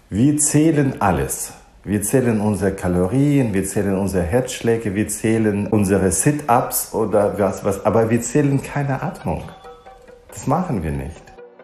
Wir zählen alles. Wir zählen unsere Kalorien, wir zählen unsere Herzschläge, wir zählen unsere Sit-Ups oder was, aber wir zählen keine Atmung. Das machen wir nicht.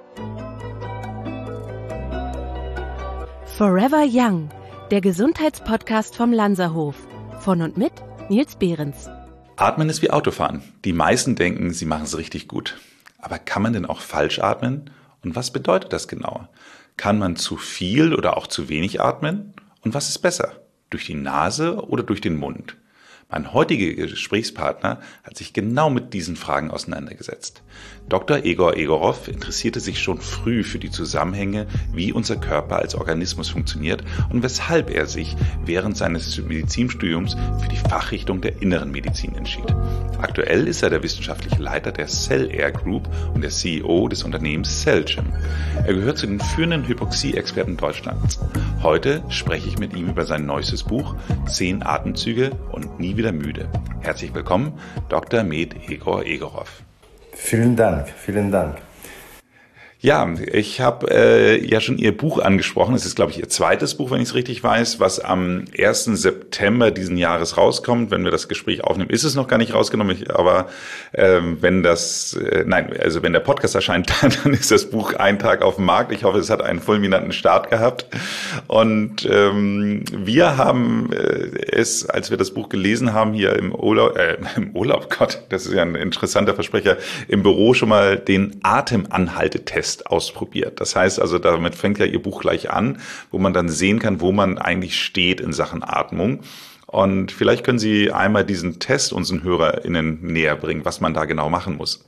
Forever Young, der Gesundheitspodcast vom Lanzerhof. Von und mit Nils Behrens. Atmen ist wie Autofahren. Die meisten denken, sie machen es richtig gut. Aber kann man denn auch falsch atmen? Und was bedeutet das genau? Kann man zu viel oder auch zu wenig atmen? Und was ist besser? Durch die Nase oder durch den Mund? Mein heutiger Gesprächspartner hat sich genau mit diesen Fragen auseinandergesetzt. Dr. Egor Egorov interessierte sich schon früh für die Zusammenhänge, wie unser Körper als Organismus funktioniert und weshalb er sich während seines Medizinstudiums für die Fachrichtung der Inneren Medizin entschied. Aktuell ist er der wissenschaftliche Leiter der CellAir Group und der CEO des Unternehmens CellGym. Er gehört zu den führenden Hypoxie-Experten Deutschlands. Heute spreche ich mit ihm über sein neuestes Buch 10 Atemzüge und nie wieder müde. Herzlich willkommen, Dr. Med Egor Egorov. Vielen Dank, vielen Dank. Ja, ich habe ja schon Ihr Buch angesprochen. Es ist, glaube ich, Ihr zweites Buch, wenn ich es richtig weiß, was am 1. September diesen Jahres rauskommt. Wenn wir das Gespräch aufnehmen, ist es noch gar nicht rausgenommen. Aber wenn der Podcast erscheint, dann ist das Buch einen Tag auf dem Markt. Ich hoffe, es hat einen fulminanten Start gehabt. Und wir haben es, als wir das Buch gelesen haben, hier im Urlaub, Gott, das ist ja ein interessanter Versprecher, im Büro schon mal den Atemanhaltetest ausprobiert. Das heißt also, damit fängt ja Ihr Buch gleich an, wo man dann sehen kann, wo man eigentlich steht in Sachen Atmung. Und vielleicht können Sie einmal diesen Test unseren HörerInnen näher bringen, was man da genau machen muss.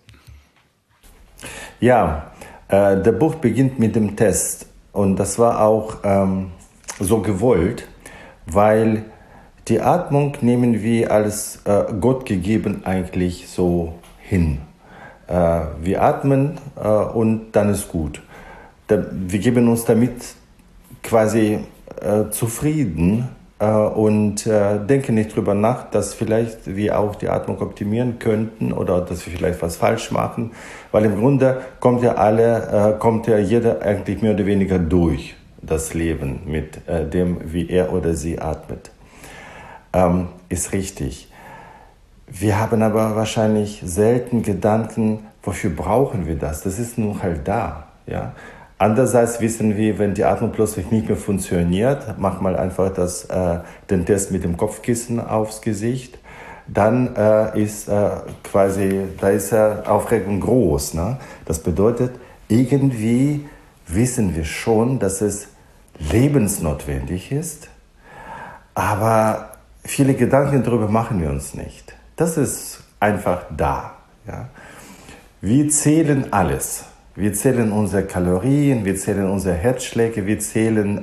Ja, der Buch beginnt mit dem Test und das war auch so gewollt, weil die Atmung nehmen wir als Gott gegeben eigentlich so hin. Wir atmen und dann ist gut. Wir geben uns damit quasi zufrieden und denken nicht drüber nach, dass vielleicht wir auch die Atmung optimieren könnten oder dass wir vielleicht was falsch machen, weil im Grunde kommt ja jeder eigentlich mehr oder weniger durch das Leben mit dem, wie er oder sie atmet. Ist richtig. Wir haben aber wahrscheinlich selten Gedanken, wofür brauchen wir das? Das ist nun halt da. Ja? Andererseits wissen wir, wenn die Atmung plötzlich nicht mehr funktioniert, mach mal einfach den Test mit dem Kopfkissen aufs Gesicht, dann ist Aufregung groß. Ne? Das bedeutet, irgendwie wissen wir schon, dass es lebensnotwendig ist, aber viele Gedanken darüber machen wir uns nicht. Das ist einfach da. Ja? Wir zählen alles. Wir zählen unsere Kalorien, wir zählen unsere Herzschläge, wir zählen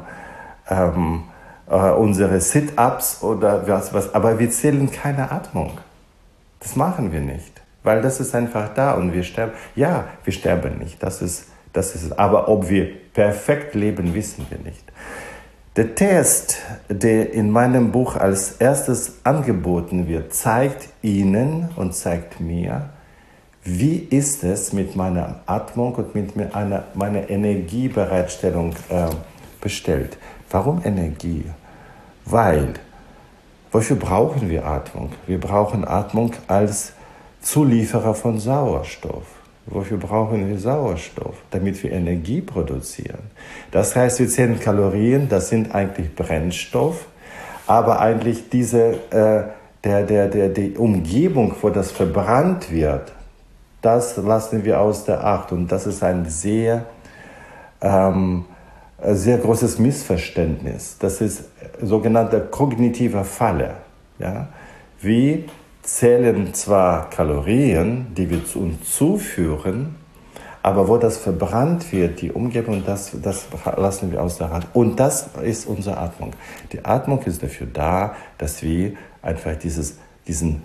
unsere Sit-Ups oder was, aber wir zählen keine Atmung. Das machen wir nicht, weil das ist einfach da und wir sterben. Ja, wir sterben nicht, das ist es. Aber ob wir perfekt leben, wissen wir nicht. Der Test, der in meinem Buch als erstes angeboten wird, zeigt Ihnen und zeigt mir, wie ist es mit meiner Atmung und mit meiner Energiebereitstellung bestellt. Warum Energie? Weil, wofür brauchen wir Atmung? Wir brauchen Atmung als Zulieferer von Sauerstoff. Wofür brauchen wir Sauerstoff? Damit wir Energie produzieren. Das heißt, wir zählen Kalorien, das sind eigentlich Brennstoff, aber eigentlich die Umgebung, wo das verbrannt wird, das lassen wir außer Acht. Und das ist ein sehr großes Missverständnis. Das ist sogenannte kognitive Falle. Ja? Wir zählen zwar Kalorien, die wir uns zuführen, aber wo das verbrannt wird, die Umgebung, das lassen wir außer Acht. Und das ist unsere Atmung. Die Atmung ist dafür da, dass wir einfach diesen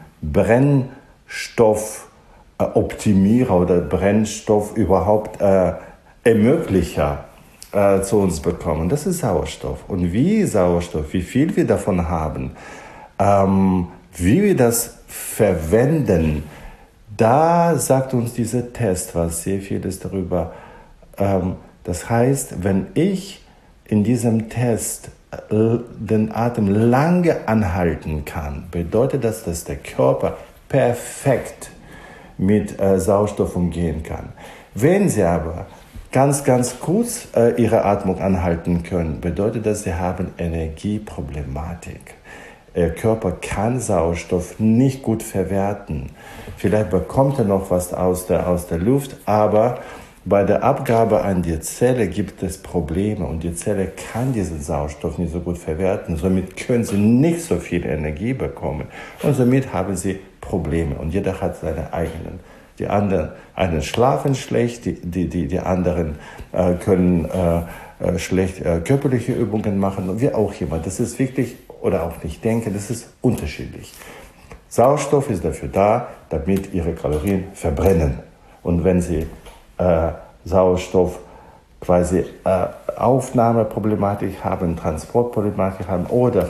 Brennstoffoptimierer oder Brennstoff überhaupt Ermöglicher zu uns bekommen. Das ist Sauerstoff. Und wie viel wir davon haben, wie wir das verwenden, da sagt uns dieser Test was sehr vieles darüber. Das heißt, wenn ich in diesem Test den Atem lange anhalten kann, bedeutet das, dass der Körper perfekt mit Sauerstoff umgehen kann. Wenn Sie aber ganz kurz Ihre Atmung anhalten können, bedeutet das, Sie haben Energieproblematik. Ihr Körper kann Sauerstoff nicht gut verwerten. Vielleicht bekommt er noch was aus der Luft, aber bei der Abgabe an die Zelle gibt es Probleme und die Zelle kann diesen Sauerstoff nicht so gut verwerten. Somit können Sie nicht so viel Energie bekommen und somit haben Sie Probleme und jeder hat seine eigenen. Die einen schlafen schlecht, die anderen können schlecht körperliche Übungen machen und wie auch immer. Das ist wirklich, oder auch nicht denken, das ist unterschiedlich. Sauerstoff ist dafür da, damit Ihre Kalorien verbrennen. Und wenn Sie Sauerstoff quasi Aufnahmeproblematik haben, Transportproblematik haben oder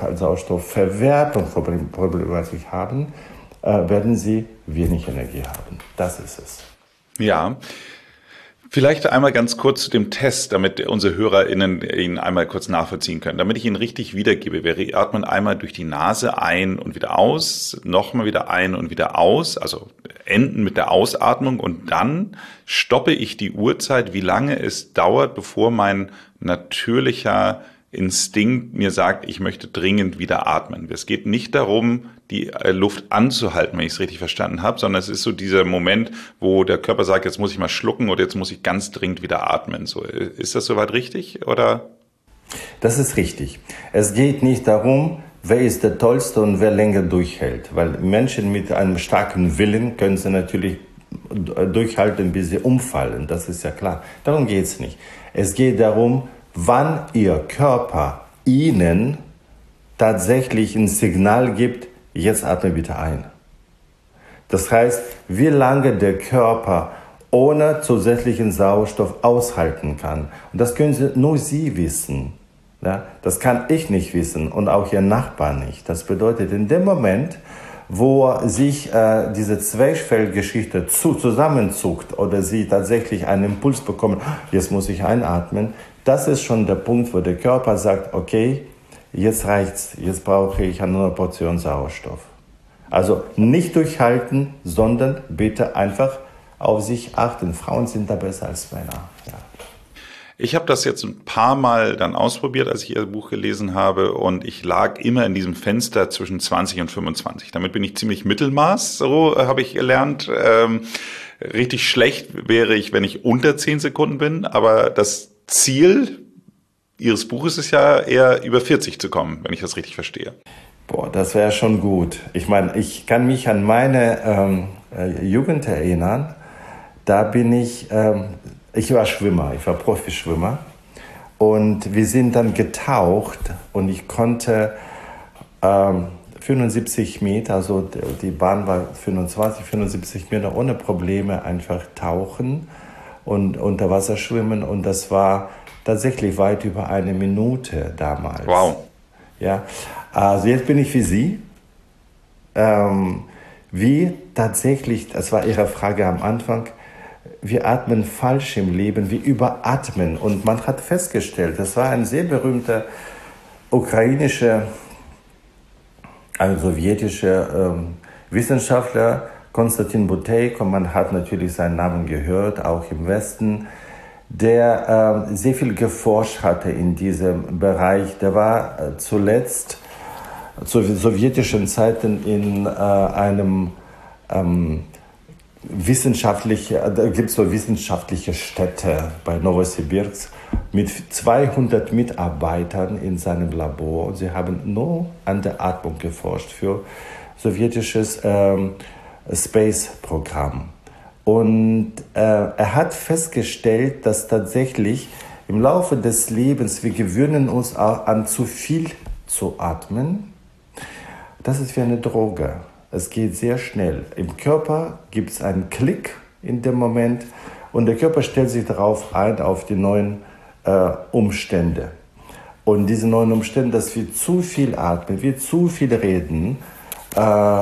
Sauerstoffverwertungsproblematik haben, werden Sie wenig Energie haben. Das ist es. Ja. Vielleicht einmal ganz kurz zu dem Test, damit unsere HörerInnen ihn einmal kurz nachvollziehen können. Damit ich ihn richtig wiedergebe, wir atmen einmal durch die Nase ein und wieder aus, nochmal wieder ein und wieder aus, also enden mit der Ausatmung und dann stoppe ich die Uhrzeit, wie lange es dauert, bevor mein natürlicher Instinkt mir sagt, ich möchte dringend wieder atmen. Es geht nicht darum, die Luft anzuhalten, wenn ich es richtig verstanden habe, sondern es ist so dieser Moment, wo der Körper sagt, jetzt muss ich mal schlucken oder jetzt muss ich ganz dringend wieder atmen. So, ist das soweit richtig, oder? Das ist richtig. Es geht nicht darum, wer ist der Tollste und wer länger durchhält. Weil Menschen mit einem starken Willen können sie natürlich durchhalten, bis sie umfallen. Das ist ja klar. Darum geht es nicht. Es geht darum, wann Ihr Körper Ihnen tatsächlich ein Signal gibt, jetzt atme bitte ein. Das heißt, wie lange der Körper ohne zusätzlichen Sauerstoff aushalten kann. Und das können nur Sie wissen. Ja? Das kann ich nicht wissen und auch Ihr Nachbar nicht. Das bedeutet, in dem Moment, wo sich diese Zwerchfellgeschichte zusammenzuckt oder Sie tatsächlich einen Impuls bekommen, jetzt muss ich einatmen, das ist schon der Punkt, wo der Körper sagt, okay, jetzt reicht's, jetzt brauche ich eine Portion Sauerstoff. Also nicht durchhalten, sondern bitte einfach auf sich achten. Frauen sind da besser als Männer. Ja. Ich habe das jetzt ein paar Mal dann ausprobiert, als ich Ihr Buch gelesen habe und ich lag immer in diesem Fenster zwischen 20 und 25. Damit bin ich ziemlich Mittelmaß, so habe ich gelernt. Richtig schlecht wäre ich, wenn ich unter 10 Sekunden bin, aber das Ziel Ihres Buches ist ja eher über 40 zu kommen, wenn ich das richtig verstehe. Boah, das wäre schon gut. Ich meine, ich kann mich an meine Jugend erinnern. Da bin ich war Schwimmer, ich war Profischwimmer. Und wir sind dann getaucht und ich konnte 75 Meter, also die Bahn war 75 Meter ohne Probleme einfach tauchen und unter Wasser schwimmen und das war tatsächlich weit über 1 Minute damals. Wow. Ja, also jetzt bin ich wie Sie. Wie tatsächlich, das war Ihre Frage am Anfang, wir atmen falsch im Leben, wir überatmen. Und man hat festgestellt, das war ein sehr berühmter ukrainischer, also sowjetischer Wissenschaftler, Konstantin Buteyko, man hat natürlich seinen Namen gehört, auch im Westen, der sehr viel geforscht hatte in diesem Bereich. Der war zuletzt zu sowjetischen Zeiten in einem da gibt es so wissenschaftliche Städte bei Novosibirsk mit 200 Mitarbeitern in seinem Labor. Und sie haben nur an der Atmung geforscht für sowjetisches Space-Programm. Und er hat festgestellt, dass tatsächlich im Laufe des Lebens wir gewöhnen uns auch an zu viel zu atmen. Das ist wie eine Droge. Es geht sehr schnell. Im Körper gibt es einen Klick in dem Moment und der Körper stellt sich darauf ein, auf die neuen Umstände. Und diese neuen Umstände, dass wir zu viel atmen, wir zu viel reden,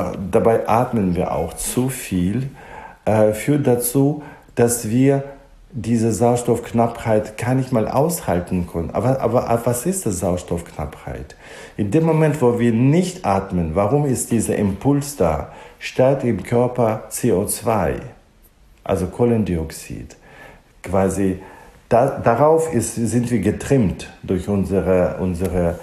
dabei atmen wir auch zu viel, führt dazu, dass wir diese Sauerstoffknappheit gar nicht mal aushalten können. Aber was ist das Sauerstoffknappheit? In dem Moment, wo wir nicht atmen, warum ist dieser Impuls da? Steigt im Körper CO2, also Kohlendioxid. Quasi darauf sind wir getrimmt durch unsere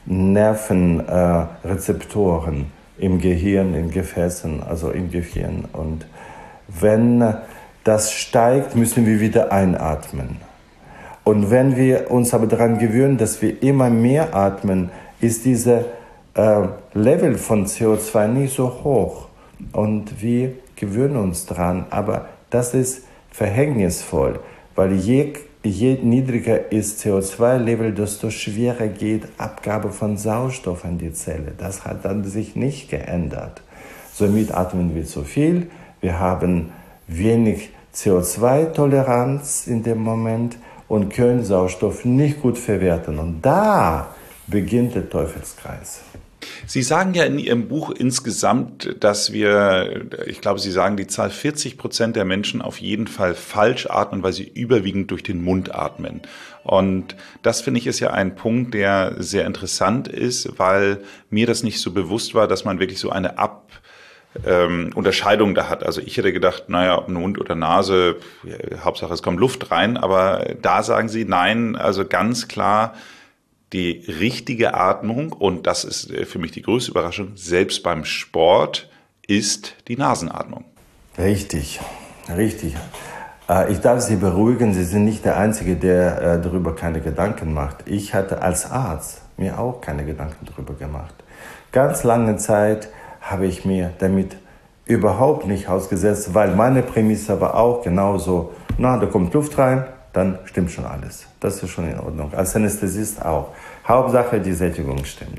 Nervenrezeptoren im Gehirn, in Gefäßen, also im Gehirn. Und wenn das steigt, müssen wir wieder einatmen. Und wenn wir uns aber daran gewöhnen, dass wir immer mehr atmen, ist dieser Level von CO2 nicht so hoch. Und wir gewöhnen uns daran. Aber das ist verhängnisvoll, weil je niedriger ist CO2-Level, desto schwerer geht Abgabe von Sauerstoff an die Zelle. Das hat dann sich nicht geändert. Somit atmen wir zu viel. Wir haben wenig CO2-Toleranz in dem Moment und können Sauerstoff nicht gut verwerten. Und da beginnt der Teufelskreis. Sie sagen ja in Ihrem Buch insgesamt, dass ich glaube, Sie sagen die Zahl 40% der Menschen auf jeden Fall falsch atmen, weil sie überwiegend durch den Mund atmen. Und das finde ich ist ja ein Punkt, der sehr interessant ist, weil mir das nicht so bewusst war, dass man wirklich so eine Unterscheidung da hat. Also ich hätte gedacht, naja, ob Mund oder Nase, Hauptsache es kommt Luft rein, aber da sagen Sie nein, also ganz klar die richtige Atmung, und das ist für mich die größte Überraschung, selbst beim Sport, ist die Nasenatmung. Richtig. Ich darf Sie beruhigen, Sie sind nicht der Einzige, der darüber keine Gedanken macht. Ich hatte als Arzt mir auch keine Gedanken darüber gemacht. Ganz lange Zeit habe ich mir damit überhaupt nicht ausgesetzt, weil meine Prämisse war auch genauso, da kommt Luft rein, dann stimmt schon alles. Das ist schon in Ordnung. Als Anästhesist auch. Hauptsache, die Sättigung stimmt.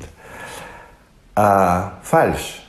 Falsch.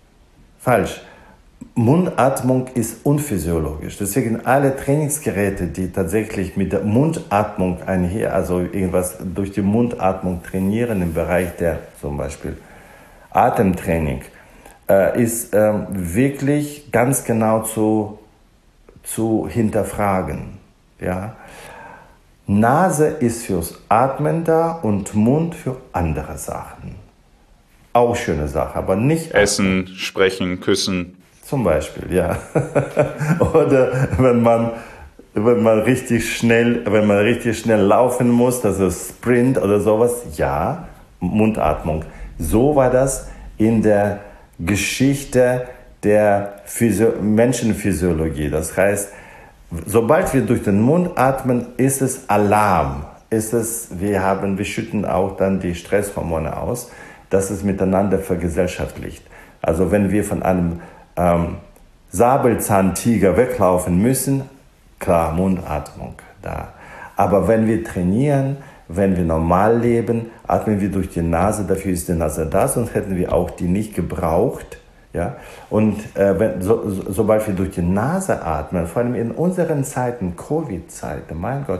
Mundatmung ist unphysiologisch. Deswegen alle Trainingsgeräte, die tatsächlich mit der Mundatmung also irgendwas durch die Mundatmung trainieren im Bereich der zum Beispiel Atemtraining, ist wirklich ganz genau zu hinterfragen. Ja? Nase ist fürs Atmen da und Mund für andere Sachen. Auch schöne Sache, aber nicht Essen, Sprechen, Küssen. Zum Beispiel, ja. Oder wenn man richtig schnell laufen muss, das ist Sprint oder sowas, ja, Mundatmung. So war das in der Geschichte der Menschenphysiologie. Das heißt, sobald wir durch den Mund atmen, ist es Alarm. Wir schütten auch dann die Stresshormone aus, dass es miteinander vergesellschaftlicht. Also wenn wir von einem Säbelzahntiger weglaufen müssen, klar, Mundatmung da. Aber wenn wir trainieren, wenn wir normal leben, atmen wir durch die Nase, dafür ist die Nase da, sonst hätten wir auch die nicht gebraucht. Ja? Und sobald wir durch die Nase atmen, vor allem in unseren Zeiten, Covid-Zeiten, mein Gott,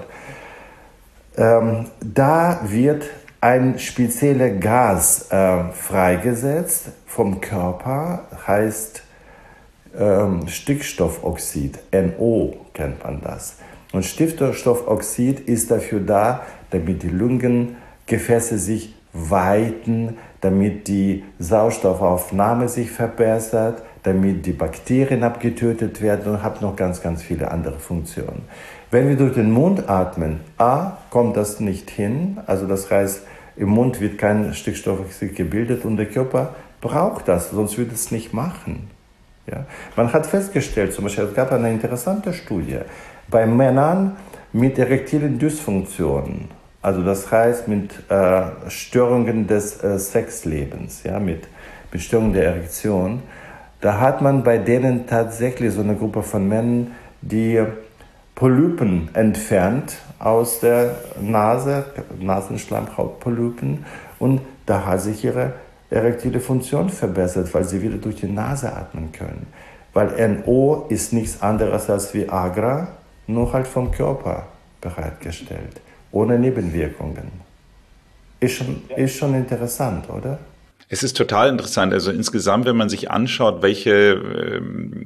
da wird ein spezielles Gas freigesetzt vom Körper, heißt Stickstoffoxid, NO kennt man das. Und Stickstoffoxid ist dafür da, damit die Lungengefäße sich weiten, damit die Sauerstoffaufnahme sich verbessert, damit die Bakterien abgetötet werden und hat noch ganz, ganz viele andere Funktionen. Wenn wir durch den Mund atmen, kommt das nicht hin, also das heißt, im Mund wird kein Stickstoffoxid gebildet und der Körper braucht das, sonst würde es nicht machen. Ja? Man hat festgestellt, zum Beispiel, es gab eine interessante Studie, bei Männern mit erektilen Dysfunktionen, also das heißt mit Störungen des Sexlebens, ja, mit Störungen der Erektion, da hat man bei denen tatsächlich so eine Gruppe von Männern, die Polypen entfernt aus der Nase, Nasenschleimhautpolypen, und da hat sich ihre erektile Funktion verbessert, weil sie wieder durch die Nase atmen können. Weil NO ist nichts anderes als Viagra, nur halt vom Körper bereitgestellt, ohne Nebenwirkungen. Ist schon interessant, oder? Es ist total interessant. Also insgesamt, wenn man sich anschaut, welche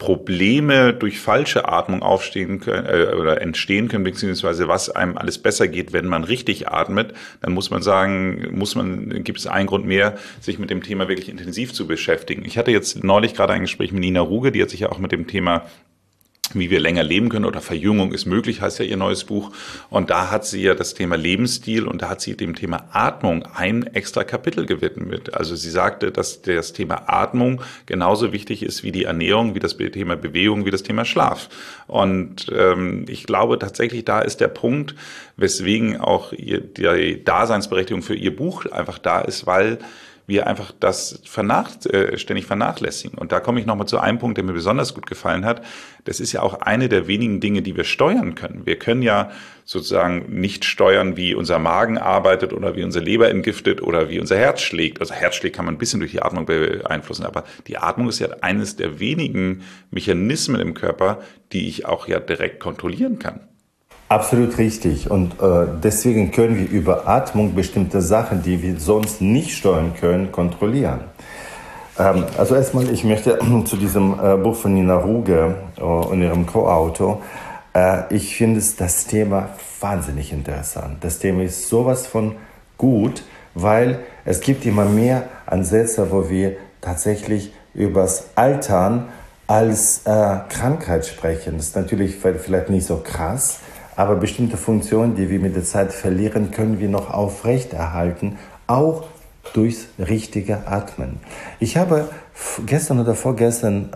Probleme durch falsche Atmung aufstehen können oder entstehen können, beziehungsweise was einem alles besser geht, wenn man richtig atmet, dann muss man sagen, gibt es einen Grund mehr, sich mit dem Thema wirklich intensiv zu beschäftigen. Ich hatte jetzt neulich gerade ein Gespräch mit Nina Ruge, die hat sich ja auch mit dem Thema wie wir länger leben können oder Verjüngung ist möglich, heißt ja ihr neues Buch. Und da hat sie ja das Thema Lebensstil und da hat sie dem Thema Atmung ein extra Kapitel gewidmet. Also sie sagte, dass das Thema Atmung genauso wichtig ist wie die Ernährung, wie das Thema Bewegung, wie das Thema Schlaf. Und ich glaube tatsächlich, da ist der Punkt, weswegen auch die Daseinsberechtigung für ihr Buch einfach da ist, weil wir einfach das ständig vernachlässigen. Und da komme ich nochmal zu einem Punkt, der mir besonders gut gefallen hat. Das ist ja auch eine der wenigen Dinge, die wir steuern können. Wir können ja sozusagen nicht steuern, wie unser Magen arbeitet oder wie unsere Leber entgiftet oder wie unser Herz schlägt. Also Herzschlag kann man ein bisschen durch die Atmung beeinflussen, aber die Atmung ist ja eines der wenigen Mechanismen im Körper, die ich auch ja direkt kontrollieren kann. Absolut richtig. Und deswegen können wir über Atmung bestimmte Sachen, die wir sonst nicht steuern können, kontrollieren. Also erstmal, ich möchte zu diesem Buch von Nina Ruge und ihrem Co-Autor, ich finde das Thema wahnsinnig interessant. Das Thema ist sowas von gut, weil es gibt immer mehr Ansätze, wo wir tatsächlich übers Altern als Krankheit sprechen. Das ist natürlich vielleicht nicht so krass, aber bestimmte Funktionen, die wir mit der Zeit verlieren, können wir noch aufrechterhalten, auch durchs richtige Atmen. Ich habe gestern oder vorgestern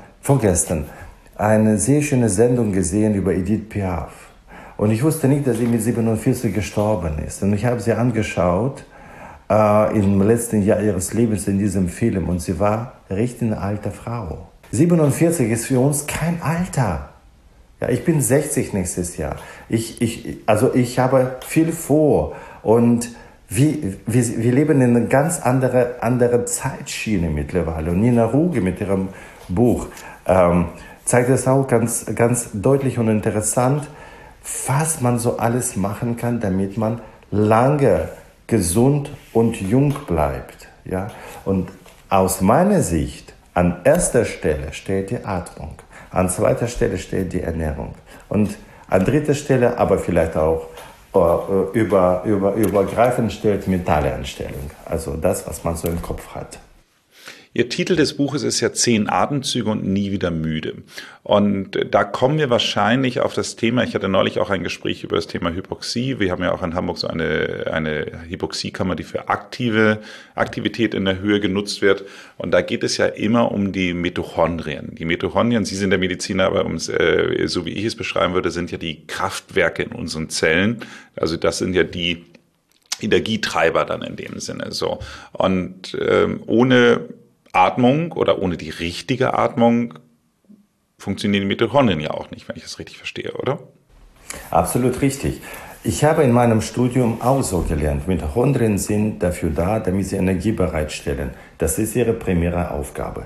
eine sehr schöne Sendung gesehen über Edith Piaf. Und ich wusste nicht, dass sie mit 47 gestorben ist. Und ich habe sie angeschaut im letzten Jahr ihres Lebens in diesem Film. Und sie war richtig eine alte Frau. 47 ist für uns kein Alter. Ja, ich bin 60 nächstes Jahr. Ich habe viel vor und wir leben in einer ganz andere Zeitschiene mittlerweile. Und Nina Ruge mit ihrem Buch zeigt es auch ganz, ganz deutlich und interessant, was man so alles machen kann, damit man lange gesund und jung bleibt. Ja? Und aus meiner Sicht, an erster Stelle steht die Atmung. An zweiter Stelle steht die Ernährung. Und an dritter Stelle, aber vielleicht auch übergreifend steht mentale Einstellung. Also das, was man so im Kopf hat. Ihr Titel des Buches ist ja 10 Atemzüge und nie wieder müde. Und da kommen wir wahrscheinlich auf das Thema, ich hatte neulich auch ein Gespräch über das Thema Hypoxie. Wir haben ja auch in Hamburg so eine Hypoxiekammer, die für Aktivität in der Höhe genutzt wird. Und da geht es ja immer um die Mitochondrien. Die Mitochondrien, Sie sind der Mediziner, aber so wie ich es beschreiben würde, sind ja die Kraftwerke in unseren Zellen. Also das sind ja die Energietreiber dann in dem Sinne. So. Und ohne Atmung oder ohne die richtige Atmung funktionieren die Mitochondrien ja auch nicht, wenn ich das richtig verstehe, oder? Absolut richtig. Ich habe in meinem Studium auch so gelernt, Mitochondrien sind dafür da, damit sie Energie bereitstellen. Das ist ihre primäre Aufgabe.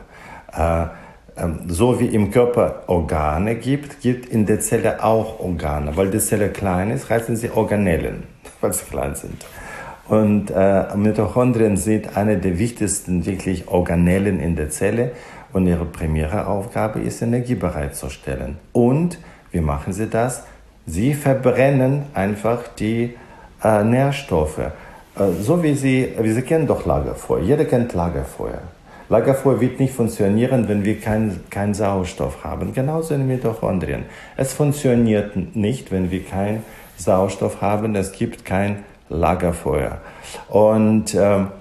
So wie im Körper Organe gibt in der Zelle auch Organe. Weil die Zelle klein ist, heißen sie Organellen, weil sie klein sind. Und Mitochondrien sind eine der wichtigsten wirklich Organellen in der Zelle und ihre primäre Aufgabe ist, Energie bereitzustellen. Und wie machen sie das? Sie verbrennen einfach die Nährstoffe. So wie Sie kennen doch Lagerfeuer. Jeder kennt Lagerfeuer. Lagerfeuer wird nicht funktionieren, wenn wir keinen Sauerstoff haben. Genauso in Mitochondrien. Es funktioniert nicht, wenn wir keinen Sauerstoff haben. Es gibt kein Lagerfeuer. Und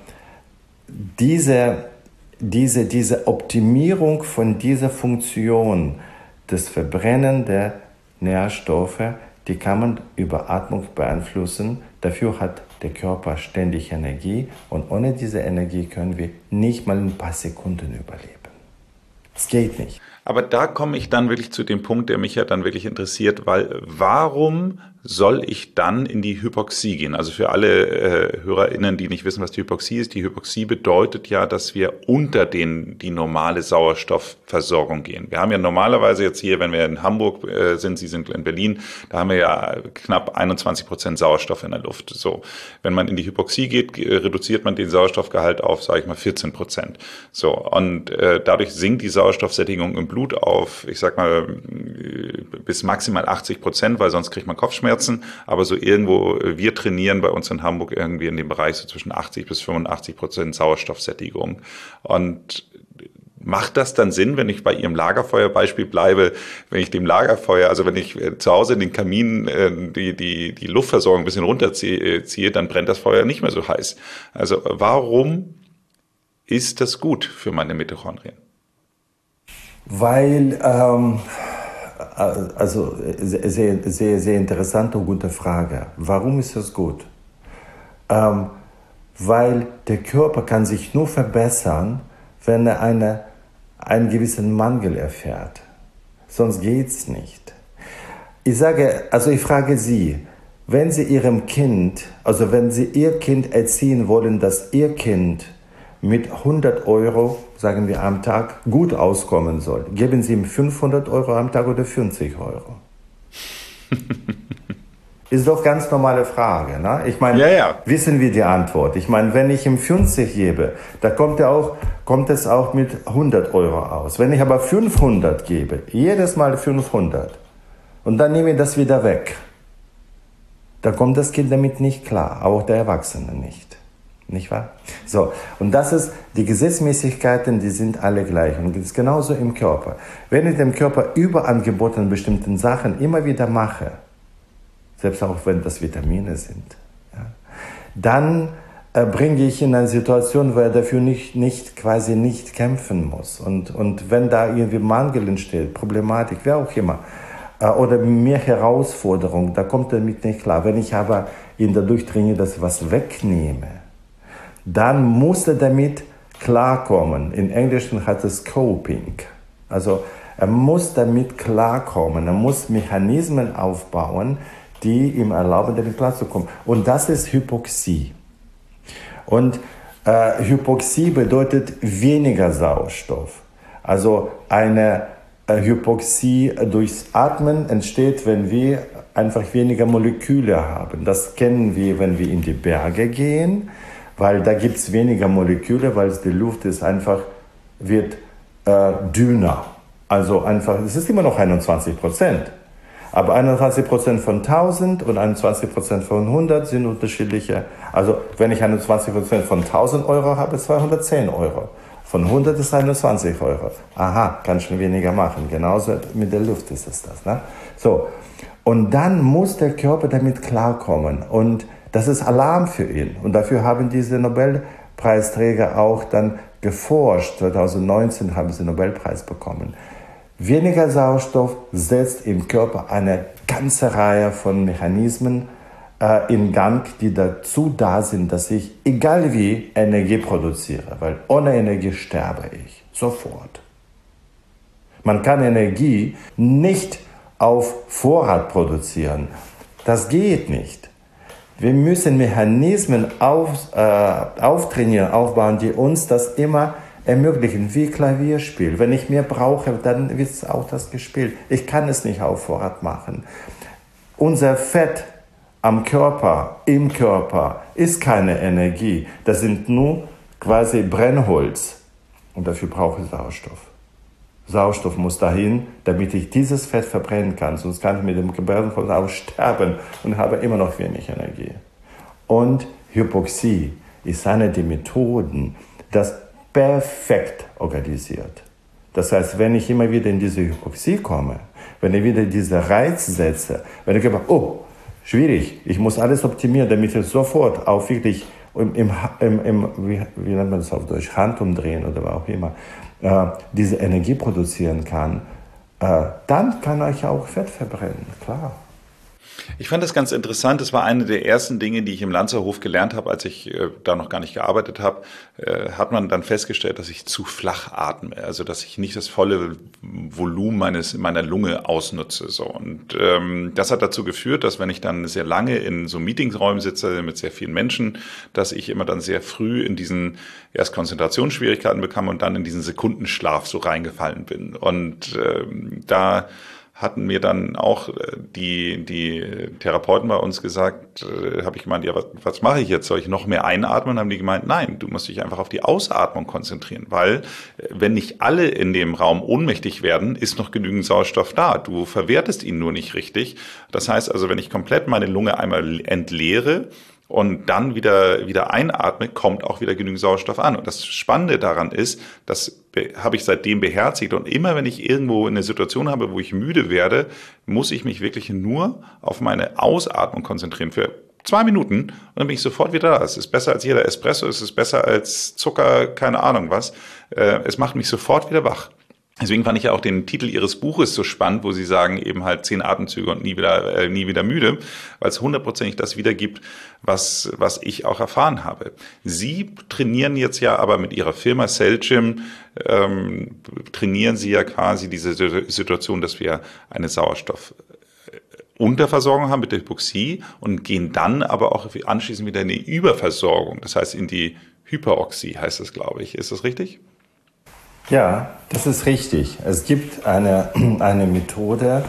diese Optimierung von dieser Funktion, das Verbrennen der Nährstoffe, die kann man über Atmung beeinflussen. Dafür hat der Körper ständig Energie und ohne diese Energie können wir nicht mal ein paar Sekunden überleben. Es geht nicht. Aber da komme ich dann wirklich zu dem Punkt, der mich ja dann wirklich interessiert, weil warum soll ich dann in die Hypoxie gehen? Also für alle HörerInnen, die nicht wissen, was die Hypoxie ist. Die Hypoxie bedeutet ja, dass wir unter die normale Sauerstoffversorgung gehen. Wir haben ja normalerweise jetzt hier, wenn wir in Hamburg sind, Sie sind in Berlin, da haben wir ja knapp 21% Sauerstoff in der Luft. So, wenn man in die Hypoxie geht, reduziert man den Sauerstoffgehalt auf, sage ich mal, 14%. So, und dadurch sinkt die Sauerstoffsättigung im Blut auf, ich sag mal, bis maximal 80%, weil sonst kriegt man Kopfschmerzen. Aber so irgendwo, wir trainieren bei uns in Hamburg irgendwie in dem Bereich so zwischen 80 bis 85% Sauerstoffsättigung. Und macht das dann Sinn, wenn ich bei Ihrem Lagerfeuerbeispiel bleibe, wenn ich dem Lagerfeuer, also wenn ich zu Hause in den Kamin die Luftversorgung ein bisschen runterziehe, dann brennt das Feuer nicht mehr so heiß. Also warum ist das gut für meine Mitochondrien? Weil, also sehr, sehr, sehr interessante und gute Frage. Warum ist das gut? Weil der Körper kann sich nur verbessern, wenn er einen gewissen Mangel erfährt. Sonst geht's nicht. Ich frage Sie, wenn Sie Ihrem Kind, also wenn Sie Ihr Kind erziehen wollen, dass Ihr Kind mit 100 Euro, sagen wir am Tag, gut auskommen soll, geben Sie ihm 500 Euro am Tag oder 50 Euro? Ist doch ganz normale Frage. Ne? Ich meine, ja. Wissen wir die Antwort? Ich meine, wenn ich ihm 50 gebe, da kommt es auch mit 100 Euro aus. Wenn ich aber 500 gebe, jedes Mal 500, und dann nehme ich das wieder weg, da kommt das Kind damit nicht klar, auch der Erwachsene nicht. Nicht wahr? So, und das ist, die Gesetzmäßigkeiten, die sind alle gleich. Und das ist genauso im Körper. Wenn ich dem Körper überangebotenen bestimmten Sachen immer wieder mache, selbst auch wenn das Vitamine sind, ja, dann bringe ich ihn in eine Situation, wo er dafür quasi nicht kämpfen muss. Und wenn da irgendwie Mangel entsteht, Problematik, wer auch immer, oder mehr Herausforderung, da kommt er damit nicht klar. Wenn ich aber ihn dadurch trainiere, dass ich was wegnehme, dann muss er damit klarkommen. In Englischen heißt es Coping. Also er muss damit klarkommen. Er muss Mechanismen aufbauen, die ihm erlauben, damit klarzukommen. Und das ist Hypoxie. Und Hypoxie bedeutet weniger Sauerstoff. Also eine Hypoxie durchs Atmen entsteht, wenn wir einfach weniger Moleküle haben. Das kennen wir, wenn wir in die Berge gehen, weil da gibt es weniger Moleküle, weil die Luft wird dünner. Also einfach, es ist immer noch 21%. Aber 21% von 1000 und 21% von 100 sind unterschiedliche. Also wenn ich 21% von 1000 Euro habe, ist 210 Euro. Von 100 ist 21 Euro. Aha, kann schon weniger machen. Genauso mit der Luft ist es das. Ne? So. Und dann muss der Körper damit klarkommen. Und das ist Alarm für ihn. Und dafür haben diese Nobelpreisträger auch dann geforscht. 2019 haben sie den Nobelpreis bekommen. Weniger Sauerstoff setzt im Körper eine ganze Reihe von Mechanismen in Gang, die dazu da sind, dass ich, egal wie, Energie produziere. Weil ohne Energie sterbe ich. Sofort. Man kann Energie nicht auf Vorrat produzieren. Das geht nicht. Wir müssen Mechanismen auftrainieren, aufbauen, die uns das immer ermöglichen, wie Klavierspiel. Wenn ich mehr brauche, dann wird auch das gespielt. Ich kann es nicht auf Vorrat machen. Unser Fett am Körper, im Körper, ist keine Energie. Das sind nur quasi Brennholz. Und dafür brauche ich Sauerstoff. Sauerstoff muss dahin, damit ich dieses Fett verbrennen kann. Sonst kann ich mit dem Brennholz auch sterben und habe immer noch wenig Energie. Und Hypoxie ist eine der Methoden, das perfekt organisiert. Das heißt, wenn ich immer wieder in diese Hypoxie komme, wenn ich wieder diese Reiz setze, wenn ich glaube, oh, schwierig, ich muss alles optimieren, damit ich sofort auch wirklich wie nennt man das auf Deutsch, Handumdrehen oder auch immer, diese Energie produzieren kann, dann kann ich auch Fett verbrennen, klar. Ich fand das ganz interessant. Das war eine der ersten Dinge, die ich im Lanzerhof gelernt habe, als ich da noch gar nicht gearbeitet habe. Hat man dann festgestellt, dass ich zu flach atme, also dass ich nicht das volle Volumen meiner Lunge ausnutze. So. Und das hat dazu geführt, dass wenn ich dann sehr lange in so Meetingsräumen sitze mit sehr vielen Menschen, dass ich immer dann sehr früh in diesen erst Konzentrationsschwierigkeiten bekam und dann in diesen Sekundenschlaf so reingefallen bin. Und da hatten mir dann auch die Therapeuten bei uns gesagt, habe ich gemeint, ja, was mache ich jetzt? Soll ich noch mehr einatmen? Haben die gemeint, nein, du musst dich einfach auf die Ausatmung konzentrieren, weil wenn nicht alle in dem Raum ohnmächtig werden, ist noch genügend Sauerstoff da. Du verwertest ihn nur nicht richtig. Das heißt also, wenn ich komplett meine Lunge einmal entleere und dann wieder einatme, kommt auch wieder genügend Sauerstoff an. Und das Spannende daran ist, das habe ich seitdem beherzigt. Und immer wenn ich irgendwo eine Situation habe, wo ich müde werde, muss ich mich wirklich nur auf meine Ausatmung konzentrieren für 2 Minuten und dann bin ich sofort wieder da. Es ist besser als jeder Espresso, es ist besser als Zucker, keine Ahnung was. Es macht mich sofort wieder wach. Deswegen fand ich ja auch den Titel Ihres Buches so spannend, wo Sie sagen eben halt 10 Atemzüge und nie wieder müde, weil es 100%ig das wiedergibt, was ich auch erfahren habe. Sie trainieren jetzt ja aber mit Ihrer Firma CellGym, trainieren Sie ja quasi diese Situation, dass wir eine Sauerstoffunterversorgung haben mit der Hypoxie und gehen dann aber auch anschließend wieder in die Überversorgung, das heißt in die Hyperoxie heißt das, glaube ich. Ist das richtig? Ja, das ist richtig. Es gibt eine Methode,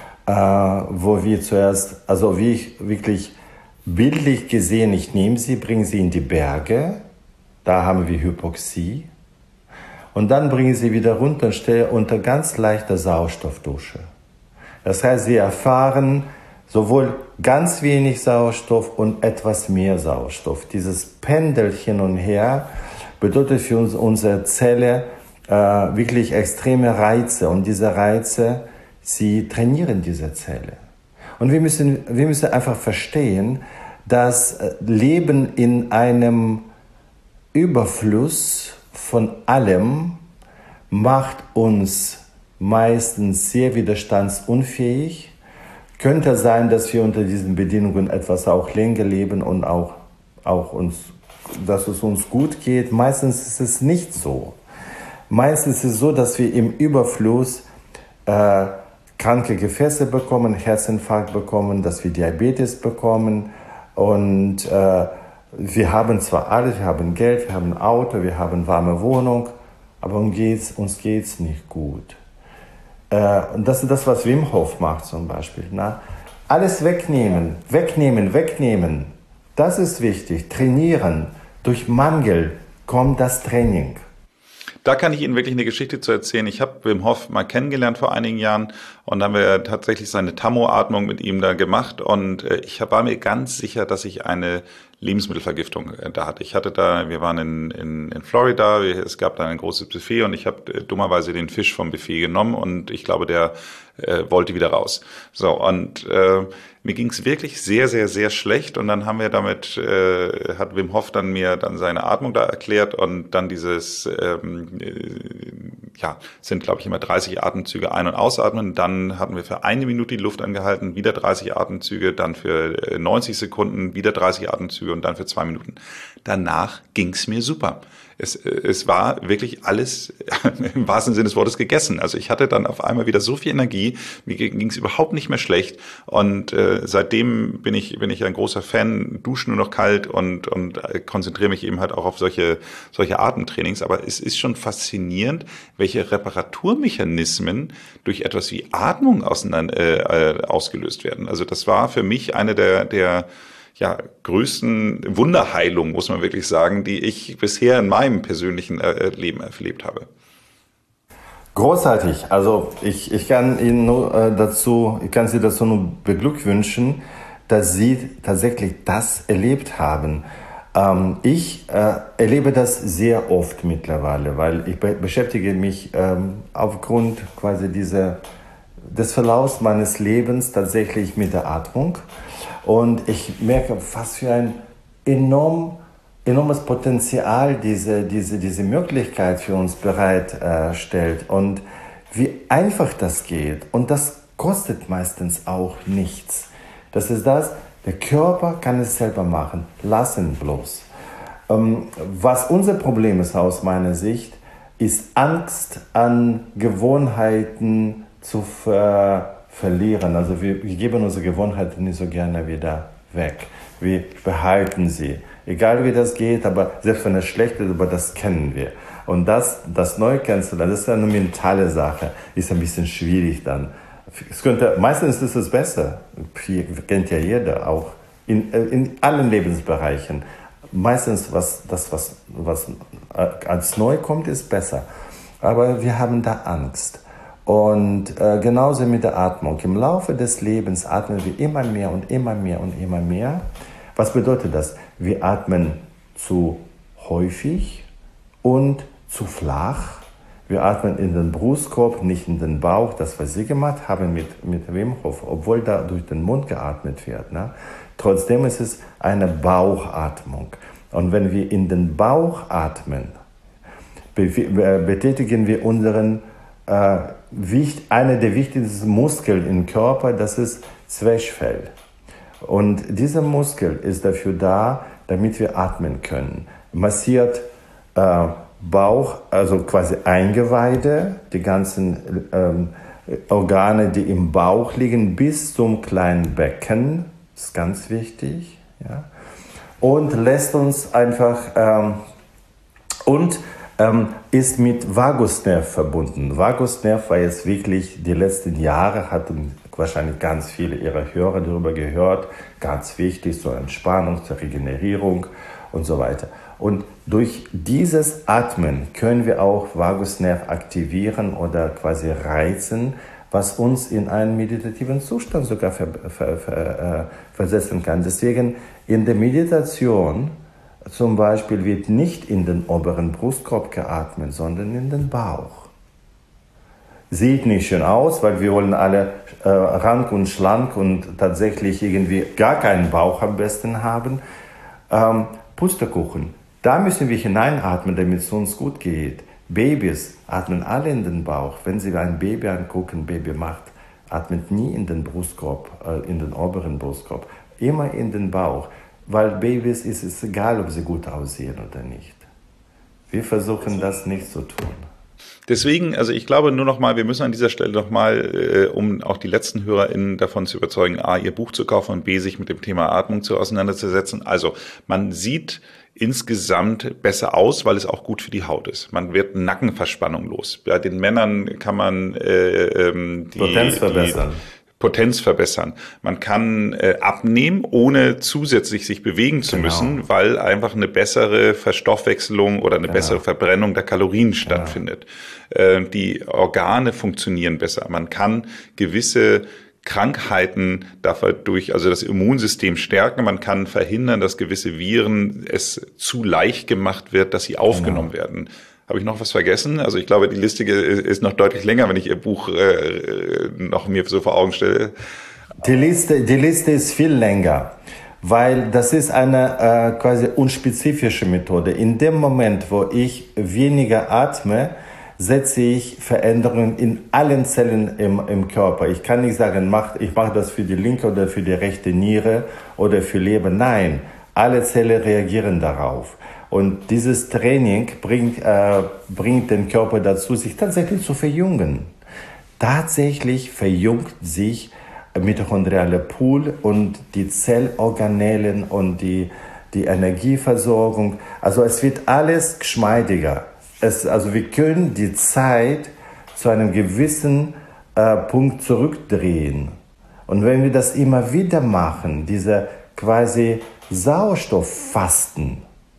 wo wir zuerst, also wie ich wirklich bildlich gesehen, ich nehme sie, bringe sie in die Berge, da haben wir Hypoxie, und dann bringe sie wieder runter und stelle unter ganz leichter Sauerstoffdusche. Das heißt, wir erfahren sowohl ganz wenig Sauerstoff und etwas mehr Sauerstoff. Dieses Pendel hin und her bedeutet für unsere Zelle wirklich extreme Reize, und diese Reize, sie trainieren diese Zelle. Und wir müssen einfach verstehen, dass Leben in einem Überfluss von allem macht uns meistens sehr widerstandsunfähig. Könnte sein, dass wir unter diesen Bedingungen etwas auch länger leben und auch dass es uns gut geht. Meistens ist es nicht so. Meistens ist es so, dass wir im Überfluss kranke Gefäße bekommen, Herzinfarkt bekommen, dass wir Diabetes bekommen. Und wir haben zwar alles, wir haben Geld, wir haben ein Auto, wir haben eine warme Wohnung, aber uns geht's nicht gut. Und das ist das, was Wim Hof macht zum Beispiel. Na? Alles wegnehmen. Das ist wichtig. Trainieren. Durch Mangel kommt das Training. Da kann ich Ihnen wirklich eine Geschichte zu erzählen. Ich habe Wim Hof mal kennengelernt vor einigen Jahren und dann haben wir tatsächlich seine Tammo-Atmung mit ihm da gemacht und ich war mir ganz sicher, dass ich eine Lebensmittelvergiftung da hatte. Wir waren in Florida, es gab da ein großes Buffet und ich habe dummerweise den Fisch vom Buffet genommen und ich glaube, der wollte wieder raus. So, und mir ging es wirklich sehr, sehr, sehr schlecht und dann haben wir hat Wim Hof mir seine Atmung da erklärt und dann dieses, sind glaube ich immer 30 Atemzüge ein- und ausatmen. Dann hatten wir für 1 Minute die Luft angehalten, wieder 30 Atemzüge, dann für 90 Sekunden wieder 30 Atemzüge und dann für 2 Minuten. Danach ging es mir super. Es war wirklich alles im wahrsten Sinne des Wortes gegessen. Also ich hatte dann auf einmal wieder so viel Energie, mir ging es überhaupt nicht mehr schlecht und seitdem bin ich ein großer Fan, dusche nur noch kalt und konzentriere mich eben halt auch auf solche Atemtrainings. Aber es ist schon faszinierend, welche Reparaturmechanismen durch etwas wie Atmung ausgelöst werden. Also das war für mich eine der größten Wunderheilungen, muss man wirklich sagen, die ich bisher in meinem persönlichen Leben erlebt habe. Großartig. Also ich kann Sie dazu nur beglückwünschen, dass Sie tatsächlich das erlebt haben. Ich erlebe das sehr oft mittlerweile, weil ich beschäftige mich aufgrund quasi des Verlaufs meines Lebens tatsächlich mit der Atmung. Und ich merke, was für ein enormes Potenzial diese Möglichkeit für uns bereitstellt und wie einfach das geht. Und das kostet meistens auch nichts. Das ist das, der Körper kann es selber machen. Lass ihn bloß. Was unser Problem ist aus meiner Sicht, ist Angst an Gewohnheiten zu verlieren. Also wir geben unsere Gewohnheiten nicht so gerne wieder weg. Wir behalten sie. Egal wie das geht, aber selbst wenn es schlecht ist, aber das kennen wir. Und das neu kennenzulernen, das ist eine mentale Sache. Ist ein bisschen schwierig dann. Meistens ist es besser. Kennt ja jeder auch. In allen Lebensbereichen. Meistens, was als neu kommt, ist besser. Aber wir haben da Angst. Und genauso mit der Atmung. Im Laufe des Lebens atmen wir immer mehr und immer mehr und immer mehr. Was bedeutet das? Wir atmen zu häufig und zu flach. Wir atmen in den Brustkorb, nicht in den Bauch. Das, was Sie gemacht haben mit Wim Hof, obwohl da durch den Mund geatmet wird. Ne? Trotzdem ist es eine Bauchatmung. Und wenn wir in den Bauch atmen, betätigen wir unseren einer der wichtigsten Muskeln im Körper, das ist Zwerchfell. Und dieser Muskel ist dafür da, damit wir atmen können. Massiert Bauch, also quasi Eingeweide, die ganzen Organe, die im Bauch liegen, bis zum kleinen Becken. Das ist ganz wichtig. Ja? Und lässt uns einfach ist mit Vagusnerv verbunden. Vagusnerv war jetzt wirklich die letzten Jahre, hatten wahrscheinlich ganz viele Ihrer Hörer darüber gehört, ganz wichtig zur Entspannung, zur Regenerierung und so weiter. Und durch dieses Atmen können wir auch Vagusnerv aktivieren oder quasi reizen, was uns in einen meditativen Zustand sogar versetzen kann. Deswegen in der Meditation zum Beispiel wird nicht in den oberen Brustkorb geatmet, sondern in den Bauch. Sieht nicht schön aus, weil wir wollen alle rank und schlank und tatsächlich irgendwie gar keinen Bauch am besten haben. Pustekuchen, da müssen wir hineinatmen, damit es uns gut geht. Babys atmen alle in den Bauch. Wenn Sie ein Baby angucken, Baby atmet nie in den Brustkorb, in den oberen Brustkorb, immer in den Bauch. Weil Babys ist es egal, ob sie gut aussehen oder nicht. Wir versuchen das nicht zu tun. Deswegen, also ich glaube nur noch mal, wir müssen an dieser Stelle noch mal, um auch die letzten HörerInnen davon zu überzeugen, A, ihr Buch zu kaufen und B, sich mit dem Thema Atmung auseinanderzusetzen. Also man sieht insgesamt besser aus, weil es auch gut für die Haut ist. Man wird Nackenverspannung los. Bei den Männern kann man die Potenz verbessern. Man kann abnehmen, ohne zusätzlich sich bewegen zu müssen, weil einfach eine bessere Verstoffwechselung oder eine bessere Verbrennung der Kalorien stattfindet. Die Organe funktionieren besser. Man kann gewisse Krankheiten dadurch, also das Immunsystem stärken. Man kann verhindern, dass gewisse Viren es zu leicht gemacht wird, dass sie aufgenommen werden. Habe ich noch was vergessen? Also ich glaube, die Liste ist noch deutlich länger, wenn ich Ihr Buch noch mir so vor Augen stelle. Die Liste ist viel länger, weil das ist eine quasi unspezifische Methode. In dem Moment, wo ich weniger atme, setze ich Veränderungen in allen Zellen im Körper. Ich kann nicht sagen, ich mache das für die linke oder für die rechte Niere oder für Leber. Nein, alle Zellen reagieren darauf. Und dieses Training bringt den Körper dazu, sich tatsächlich zu verjüngen. Tatsächlich verjüngt sich mitochondriale Pool und die Zellorganellen und die Energieversorgung. Also es wird alles geschmeidiger. Also wir können die Zeit zu einem gewissen Punkt zurückdrehen. Und wenn wir das immer wieder machen, diese quasi Sauerstofffasten,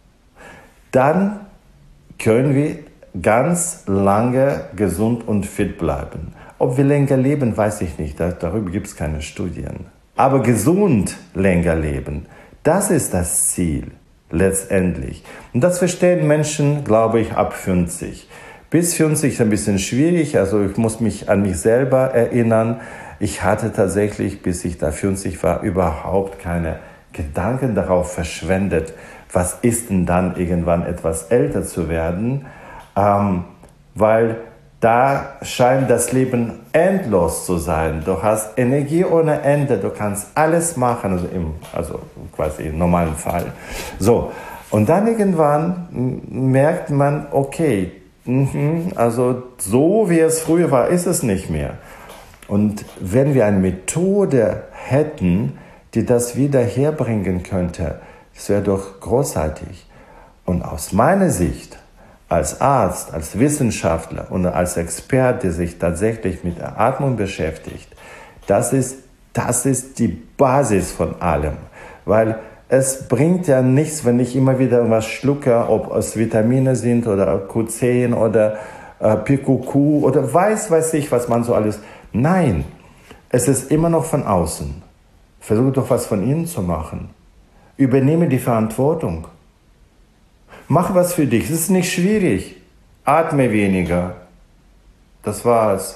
dann können wir ganz lange gesund und fit bleiben. Ob wir länger leben, weiß ich nicht. Darüber gibt es keine Studien. Aber gesund länger leben, das ist das Ziel letztendlich. Und das verstehen Menschen, glaube ich, ab 50. Bis 50 ist ein bisschen schwierig. Also ich muss mich an mich selber erinnern. Ich hatte tatsächlich, bis ich da 50 war, überhaupt keine Gedanken darauf verschwendet, was ist denn dann irgendwann etwas älter zu werden, weil Da scheint das Leben endlos zu sein. Du hast Energie ohne Ende, du kannst alles machen, also quasi im normalen Fall. So, und dann irgendwann merkt man, okay, also so wie es früher war, ist es nicht mehr. Und wenn wir eine Methode hätten, die das wieder herbringen könnte, das wäre doch großartig. Und aus meiner Sicht, als Arzt, als Wissenschaftler und als Experte, der sich tatsächlich mit der Atmung beschäftigt, das ist die Basis von allem. Weil es bringt ja nichts, wenn ich immer wieder irgendwas schlucke, ob es Vitamine sind oder Q10 oder PQQ oder weiß ich, was man so alles... Nein, es ist immer noch von außen. Versuche doch was von innen zu machen. Übernehme die Verantwortung. Mach was für dich, es ist nicht schwierig. Atme weniger. Das war's.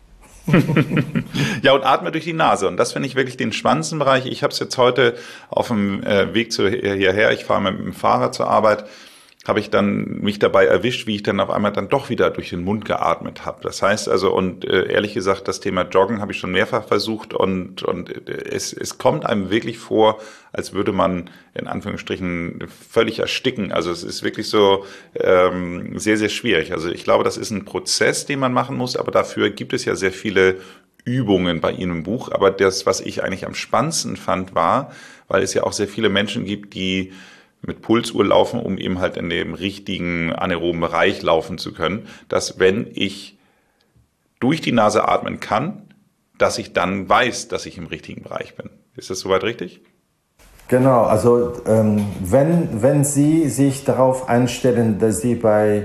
Ja, und atme durch die Nase. Und das finde ich wirklich den spannendsten Bereich. Ich habe es jetzt heute auf dem Weg hierher, ich fahre mit dem Fahrrad zur Arbeit, habe ich dann mich dabei erwischt, wie ich dann auf einmal dann doch wieder durch den Mund geatmet habe. Das heißt also, und ehrlich gesagt, das Thema Joggen habe ich schon mehrfach versucht und es kommt einem wirklich vor, als würde man in Anführungsstrichen völlig ersticken. Also es ist wirklich so sehr, sehr schwierig. Also ich glaube, das ist ein Prozess, den man machen muss, aber dafür gibt es ja sehr viele Übungen bei Ihnen im Buch. Aber das, was ich eigentlich am spannendsten fand, war, weil es ja auch sehr viele Menschen gibt, die mit Pulsuhr laufen, um eben halt in dem richtigen anaeroben Bereich laufen zu können, dass wenn ich durch die Nase atmen kann, dass ich dann weiß, dass ich im richtigen Bereich bin. Ist das soweit richtig? Genau, also wenn Sie sich darauf einstellen, dass Sie bei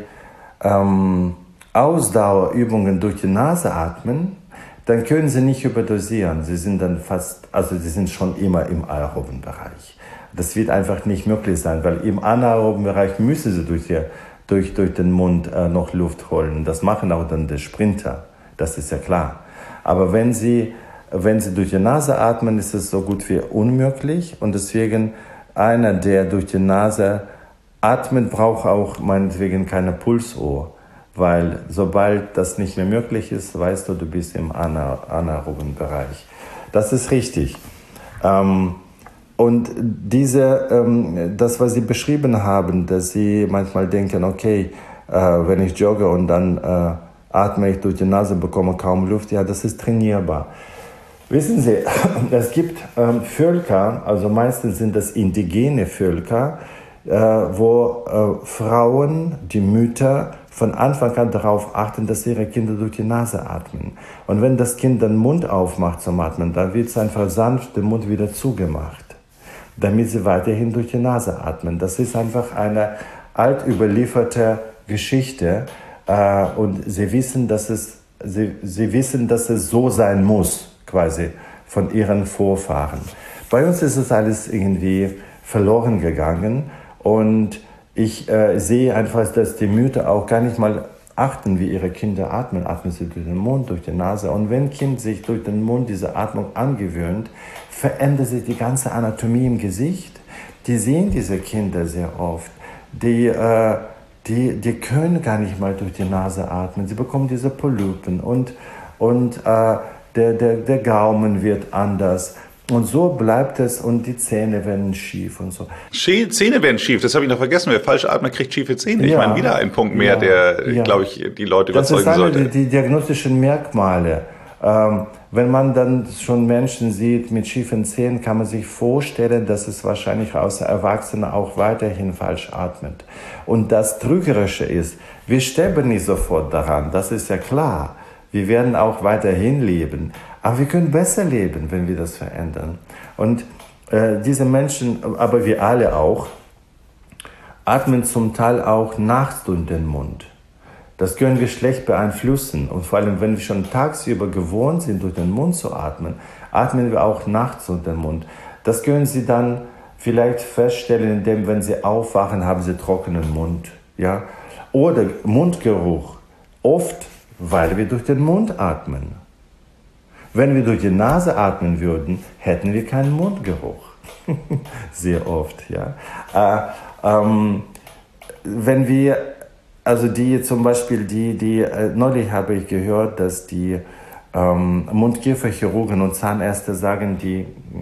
Ausdauerübungen durch die Nase atmen, dann können Sie nicht überdosieren. Sie sind dann Sie sind schon immer im aeroben Bereich. Das wird einfach nicht möglich sein, weil im anaeroben Bereich müssen Sie durch den Mund noch Luft holen. Das machen auch dann die Sprinter, das ist ja klar. Aber wenn Sie durch die Nase atmen, ist es so gut wie unmöglich. Und deswegen, einer, der durch die Nase atmet, braucht auch meinetwegen keine Pulsuhr. Weil sobald das nicht mehr möglich ist, weißt du bist im anaeroben Bereich. Das ist richtig. Und das, was Sie beschrieben haben, dass Sie manchmal denken, okay, wenn ich jogge und dann atme ich durch die Nase, bekomme kaum Luft, ja, das ist trainierbar. Wissen Sie, es gibt Völker, also meistens sind das indigene Völker, wo Frauen, die Mütter, von Anfang an darauf achten, dass ihre Kinder durch die Nase atmen. Und wenn das Kind den Mund aufmacht zum Atmen, dann wird es einfach sanft den Mund wieder zugemacht, damit sie weiterhin durch die Nase atmen. Das ist einfach eine alt überlieferte Geschichte und sie wissen, dass es so sein muss, quasi von ihren Vorfahren. Bei uns ist es alles irgendwie verloren gegangen und ich sehe einfach, dass die Mütter auch gar nicht mal achten, wie ihre Kinder atmen. Atmen sie durch den Mund, durch die Nase. Und wenn ein Kind sich durch den Mund diese Atmung angewöhnt, verändert sich die ganze Anatomie im Gesicht. Die sehen diese Kinder sehr oft. Die können gar nicht mal durch die Nase atmen. Sie bekommen diese Polypen und der Gaumen wird anders. Und so bleibt es und die Zähne werden schief und so. Zähne werden schief, das habe ich noch vergessen. Wer falsch atmet, kriegt schiefe Zähne. Ich meine, wieder ein Punkt mehr, der, glaube ich, die Leute überzeugen sollte. Das sind die diagnostischen Merkmale. Wenn man dann schon Menschen sieht mit schiefen Zähnen, kann man sich vorstellen, dass es wahrscheinlich außer Erwachsene auch weiterhin falsch atmet. Und das Trügerische ist, wir sterben nicht sofort daran, das ist ja klar. Wir werden auch weiterhin leben. Aber wir können besser leben, wenn wir das verändern. Und diese Menschen, aber wir alle auch, atmen zum Teil auch nachts durch den Mund. Das können wir schlecht beeinflussen. Und vor allem, wenn wir schon tagsüber gewohnt sind, durch den Mund zu atmen, atmen wir auch nachts durch den Mund. Das können Sie dann vielleicht feststellen, indem, wenn Sie aufwachen, haben Sie trockenen Mund. Ja? Oder Mundgeruch. Oft, weil wir durch den Mund atmen. Wenn wir durch die Nase atmen würden, hätten wir keinen Mundgeruch. Sehr oft, ja. Wenn wir Also die zum Beispiel, neulich habe ich gehört, dass die Mund-Kiefer-Chirurgen und Zahnärzte sagen, die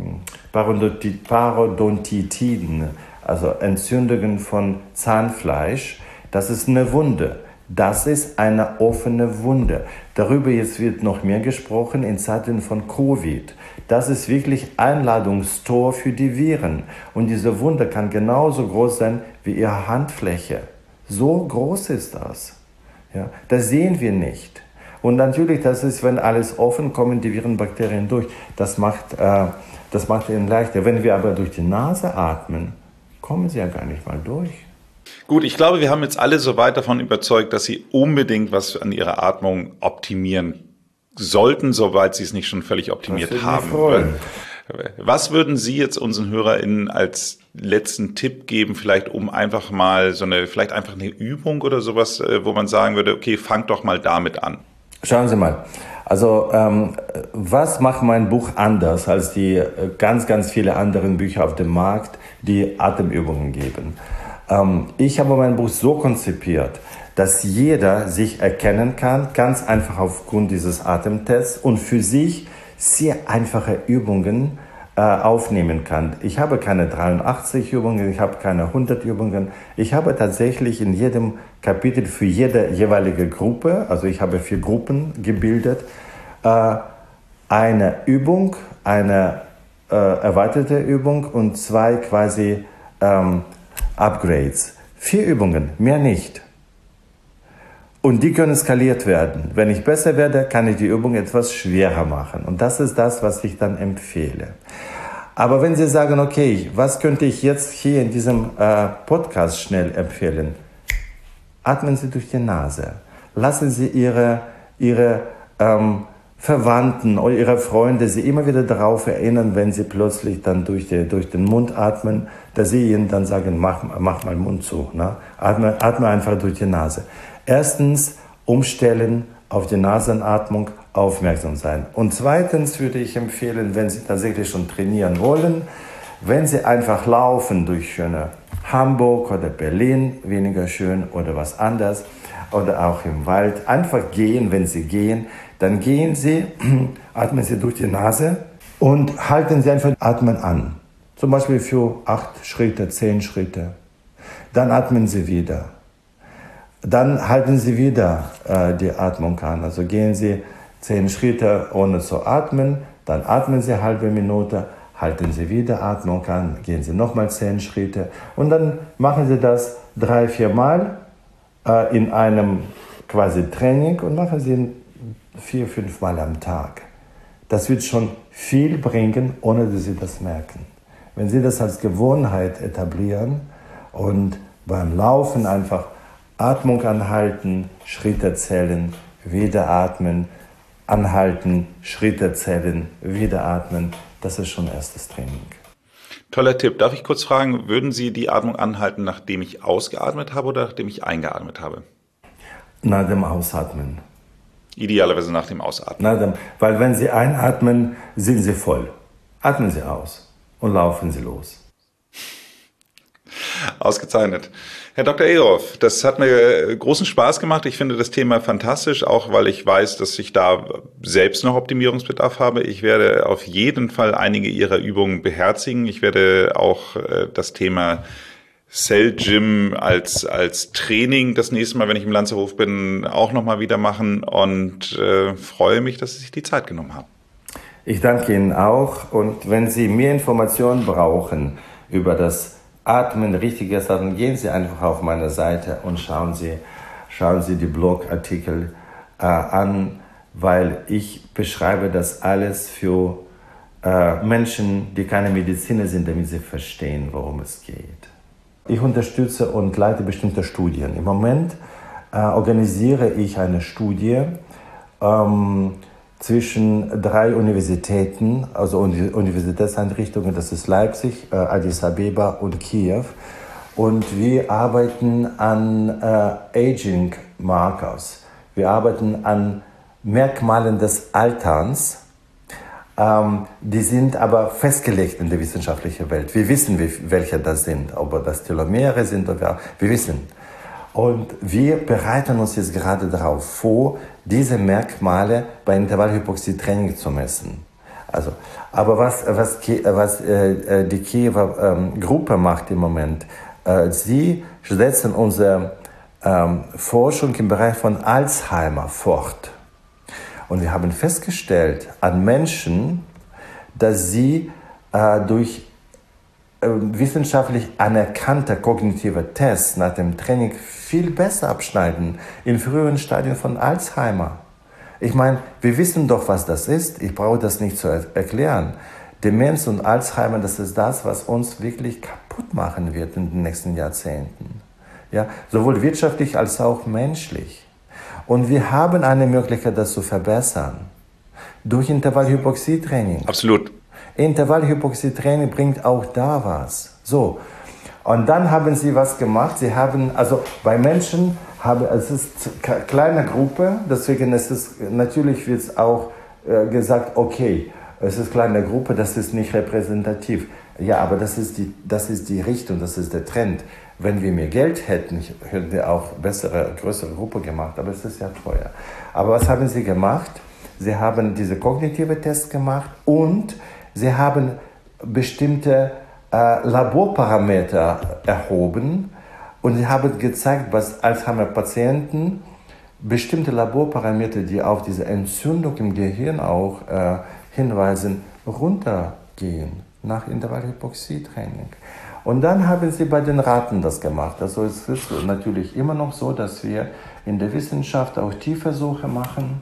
Parodontitiden, also Entzündungen von Zahnfleisch, das ist eine Wunde. Das ist eine offene Wunde. Darüber jetzt wird noch mehr gesprochen in Zeiten von Covid. Das ist wirklich Einladungstor für die Viren. Und diese Wunde kann genauso groß sein wie Ihre Handfläche. So groß ist das. Ja, das sehen wir nicht. Und natürlich, das ist, wenn alles offen, kommen die Viren, Bakterien durch. Das macht ihnen leichter. Wenn wir aber durch die Nase atmen, kommen sie ja gar nicht mal durch. Gut, ich glaube, wir haben jetzt alle soweit davon überzeugt, dass Sie unbedingt was an Ihrer Atmung optimieren sollten, soweit Sie es nicht schon völlig optimiert haben. Was würden Sie jetzt unseren HörerInnen als letzten Tipp geben, vielleicht um einfach mal vielleicht einfach eine Übung oder sowas, wo man sagen würde, okay, fangt doch mal damit an. Schauen Sie mal. Also, was macht mein Buch anders als die ganz, ganz viele anderen Bücher auf dem Markt, die Atemübungen geben? Ich habe mein Buch so konzipiert, dass jeder sich erkennen kann, ganz einfach aufgrund dieses Atemtests und für sich sehr einfache Übungen aufnehmen kann. Ich habe keine 83 Übungen, ich habe keine 100 Übungen. Ich habe tatsächlich in jedem Kapitel für jede jeweilige Gruppe, also ich habe 4 Gruppen gebildet, eine Übung, eine erweiterte Übung und 2 quasi Upgrades. 4 Übungen, mehr nicht. Und die können skaliert werden. Wenn ich besser werde, kann ich die Übung etwas schwerer machen. Und das ist das, was ich dann empfehle. Aber wenn Sie sagen, okay, was könnte ich jetzt hier in diesem Podcast schnell empfehlen? Atmen Sie durch die Nase. Lassen Sie Ihre Verwandten oder Ihre Freunde Sie immer wieder darauf erinnern, wenn Sie plötzlich dann durch den Mund atmen, dass Sie ihnen dann sagen, mach mal den Mund zu. Ne? Atme einfach durch die Nase. Erstens, umstellen, auf die Nasenatmung aufmerksam sein. Und zweitens würde ich empfehlen, wenn Sie tatsächlich schon trainieren wollen, wenn Sie einfach laufen durch schöne Hamburg oder Berlin, weniger schön oder was anderes, oder auch im Wald, einfach gehen, wenn Sie gehen, dann gehen Sie, atmen Sie durch die Nase und halten Sie einfach Atmen an. Zum Beispiel für 8 Schritte, 10 Schritte. Dann atmen Sie wieder. Dann halten Sie wieder die Atmung an. Also gehen Sie 10 Schritte ohne zu atmen, dann atmen Sie eine halbe Minute, halten Sie wieder Atmung an, gehen Sie nochmal 10 Schritte und dann machen Sie das 3-4 Mal in einem quasi Training und machen Sie 4-5 Mal am Tag. Das wird schon viel bringen, ohne dass Sie das merken. Wenn Sie das als Gewohnheit etablieren und beim Laufen einfach Atmung anhalten, Schritte zählen, wieder atmen, anhalten, Schritte zählen, wieder atmen, das ist schon erstes Training. Toller Tipp. Darf ich kurz fragen, würden Sie die Atmung anhalten, nachdem ich ausgeatmet habe oder nachdem ich eingeatmet habe? Nach dem Ausatmen. Idealerweise nach dem Ausatmen. Weil wenn Sie einatmen, sind Sie voll. Atmen Sie aus und laufen Sie los. Ausgezeichnet. Herr Dr. Eroff, das hat mir großen Spaß gemacht. Ich finde das Thema fantastisch, auch weil ich weiß, dass ich da selbst noch Optimierungsbedarf habe. Ich werde auf jeden Fall einige Ihrer Übungen beherzigen. Ich werde auch das Thema Cell Gym als Training das nächste Mal, wenn ich im Lanzerhof bin, auch nochmal wieder machen und freue mich, dass Sie sich die Zeit genommen haben. Ich danke Ihnen auch und wenn Sie mehr Informationen brauchen über das Atmen, richtiges Atmen, gehen Sie einfach auf meine Seite und schauen Sie die Blogartikel an, weil ich beschreibe das alles für Menschen, die keine Mediziner sind, damit sie verstehen, worum es geht. Ich unterstütze und leite bestimmte Studien. Im Moment organisiere ich eine Studie zwischen 3 Universitäten, also Universitätseinrichtungen, das ist Leipzig, Addis Abeba und Kiew. Und wir arbeiten an Aging Markers. Wir arbeiten an Merkmalen des Alterns. Die sind aber festgelegt in der wissenschaftlichen Welt. Wir wissen, welche das sind, ob das Telomere sind oder wir wissen. Und wir bereiten uns jetzt gerade darauf vor, diese Merkmale bei Intervallhypoxie-Training zu messen. Also, aber was die Kiewer Gruppe macht im Moment, sie setzen unsere Forschung im Bereich von Alzheimer fort. Und wir haben festgestellt an Menschen, dass sie durch wissenschaftlich anerkannte kognitive Tests nach dem Training viel besser abschneiden in früheren Stadien von Alzheimer. Ich meine, wir wissen doch, was das ist. Ich brauche das nicht zu erklären. Demenz und Alzheimer, das ist das, was uns wirklich kaputt machen wird in den nächsten Jahrzehnten. Ja, sowohl wirtschaftlich als auch menschlich. Und wir haben eine Möglichkeit, das zu verbessern. Durch Intervallhypoxietraining. Absolut. Intervallhypoxietraining bringt auch da was. So. Und dann haben sie was gemacht. Sie haben, also bei Menschen, es ist eine kleine Gruppe, deswegen ist es, natürlich wird es auch gesagt, okay, es ist eine kleine Gruppe, das ist nicht repräsentativ. Ja, aber das ist die Richtung, das ist der Trend. Wenn wir mehr Geld hätten, hätten wir auch größere Gruppe gemacht, aber es ist ja teuer. Aber was haben sie gemacht? Sie haben diese kognitive Tests gemacht und sie haben bestimmte Laborparameter erhoben und sie haben gezeigt, dass Alzheimer-Patienten bestimmte Laborparameter, die auf diese Entzündung im Gehirn auch hinweisen, runtergehen nach Intervallhypoxietraining. Und dann haben sie bei den Ratten das gemacht. Also es ist natürlich immer noch so, dass wir in der Wissenschaft auch Tierversuche machen.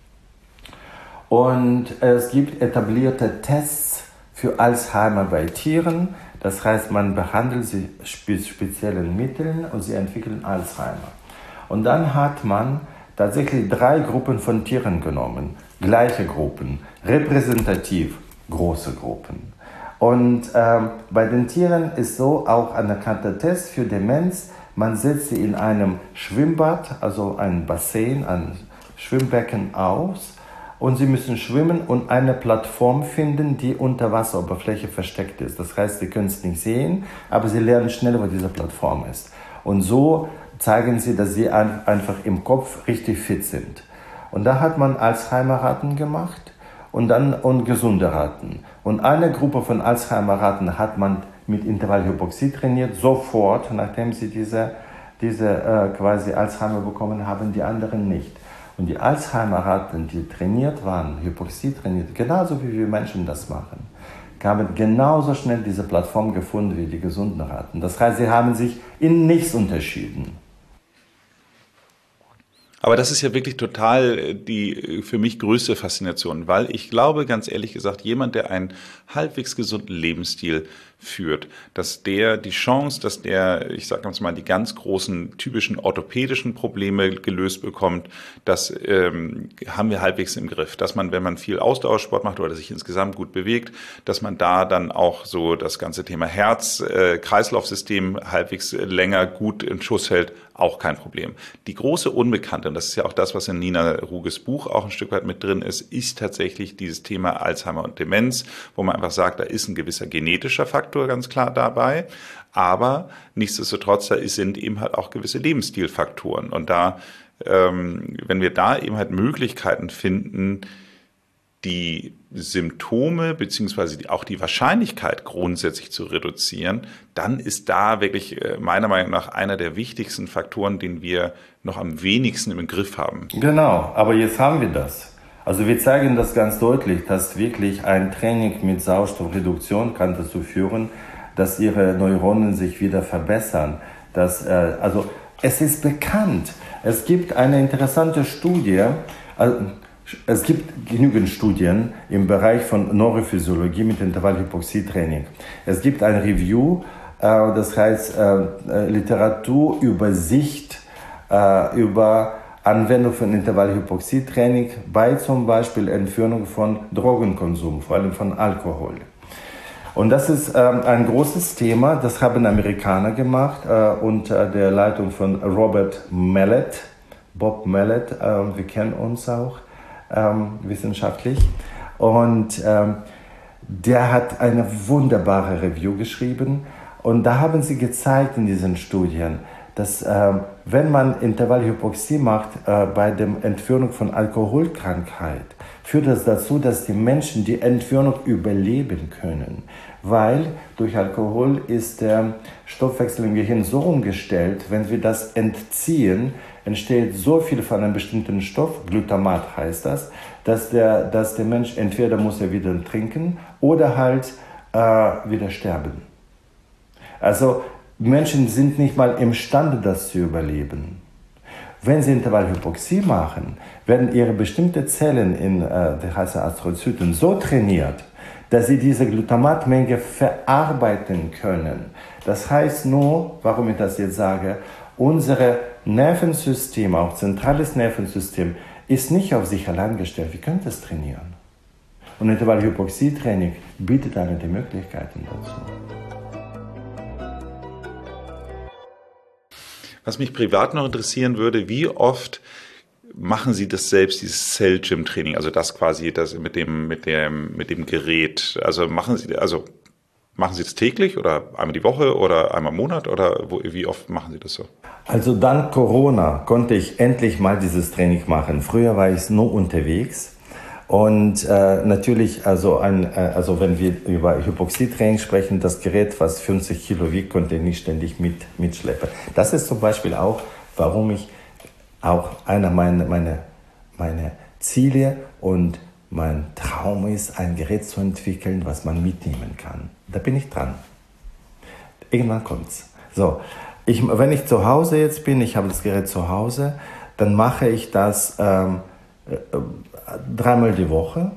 Und es gibt etablierte Tests für Alzheimer bei Tieren. Das heißt, man behandelt sie mit speziellen Mitteln und sie entwickeln Alzheimer. Und dann hat man tatsächlich 3 Gruppen von Tieren genommen. Gleiche Gruppen, repräsentativ große Gruppen. Und bei den Tieren ist so auch ein anerkannter Test für Demenz. Man setzt sie in einem Schwimmbad, also ein Bassin, ein Schwimmbecken aus. Und sie müssen schwimmen und eine Plattform finden, die unter Wasseroberfläche versteckt ist. Das heißt, sie können es nicht sehen, aber sie lernen schnell, wo diese Plattform ist. Und so zeigen sie, dass sie einfach im Kopf richtig fit sind. Und da hat man Alzheimer-Ratten gemacht und gesunde Ratten. Und eine Gruppe von Alzheimer-Ratten hat man mit Intervallhypoxie trainiert, sofort, nachdem sie diese quasi Alzheimer bekommen haben, die anderen nicht. Und die Alzheimer-Ratten, die trainiert waren, Hypoxie trainiert, genauso wie wir Menschen das machen, haben genauso schnell diese Plattform gefunden wie die gesunden Ratten. Das heißt, sie haben sich in nichts unterschieden. Aber das ist ja wirklich total die für mich größte Faszination, weil ich glaube, ganz ehrlich gesagt, jemand, der einen halbwegs gesunden Lebensstil führt, dass der die Chance, dass der, ich sage mal, die ganz großen typischen orthopädischen Probleme gelöst bekommt, das haben wir halbwegs im Griff. Dass man, wenn man viel Ausdauersport macht oder sich insgesamt gut bewegt, dass man da dann auch so das ganze Thema Herz-Kreislauf-System halbwegs länger gut in Schuss hält, auch kein Problem. Die große Unbekannte, und das ist ja auch das, was in Nina Ruges Buch auch ein Stück weit mit drin ist tatsächlich dieses Thema Alzheimer und Demenz, wo man einfach sagt, da ist ein gewisser genetischer Faktor ganz klar dabei, aber nichtsdestotrotz, da sind eben halt auch gewisse Lebensstilfaktoren. Und da, wenn wir da eben halt Möglichkeiten finden, die Symptome beziehungsweise auch die Wahrscheinlichkeit grundsätzlich zu reduzieren, dann ist da wirklich meiner Meinung nach einer der wichtigsten Faktoren, den wir noch am wenigsten im Griff haben. Genau, aber jetzt haben wir das. Also wir zeigen das ganz deutlich, dass wirklich ein Training mit Sauerstoffreduktion kann dazu führen, dass ihre Neuronen sich wieder verbessern. Also es ist bekannt. Es gibt eine interessante Studie, es gibt genügend Studien im Bereich von Neurophysiologie mit Intervallhypoxietraining. Es gibt ein Review, das heißt Literaturübersicht über Anwendung von Intervallhypoxietraining bei zum Beispiel Entfernung von Drogenkonsum, vor allem von Alkohol. Und das ist ein großes Thema, das haben Amerikaner gemacht unter der Leitung von Robert Mallet, Bob Mallet, wir kennen uns auch. Wissenschaftlich. Und der hat eine wunderbare Review geschrieben. Und da haben sie gezeigt in diesen Studien, dass wenn man Intervallhypoxie macht bei der Entwöhnung von Alkoholkrankheit, führt das dazu, dass die Menschen die Entwöhnung überleben können. Weil durch Alkohol ist der Stoffwechsel im Gehirn so umgestellt, wenn wir das entziehen, entsteht so viel von einem bestimmten Stoff, Glutamat heißt das, dass der Mensch entweder muss er wieder trinken oder halt wieder sterben. Also Menschen sind nicht mal imstande, das zu überleben. Wenn sie Intervallhypoxie machen, werden ihre bestimmten Zellen in der heißen Astrozyten so trainiert, dass sie diese Glutamatmenge verarbeiten können. Das heißt nur, warum ich das jetzt sage, unser Nervensystem, auch zentrales Nervensystem, ist nicht auf sich allein gestellt. Wir können das trainieren. Und Intervallhypoxie-Training bietet eine der Möglichkeiten dazu. Was mich privat noch interessieren würde, wie oft machen Sie das selbst, dieses Cell-Gym-Training, also das quasi das mit dem Gerät? Also machen Sie das täglich oder einmal die Woche oder einmal im Monat oder wie oft machen Sie das so? Also dank Corona konnte ich endlich mal dieses Training machen. Früher war ich nur unterwegs. Und natürlich, also wenn wir über Hypoxietraining sprechen, das Gerät, was 50 Kilo wiegt, konnte ich nicht ständig mitschleppen. Das ist zum Beispiel auch, warum ich auch einer meiner Ziele und mein Traum ist, ein Gerät zu entwickeln, was man mitnehmen kann. Da bin ich dran. Irgendwann kommt's. So, wenn ich zu Hause jetzt bin, ich habe das Gerät zu Hause, dann mache ich das dreimal die Woche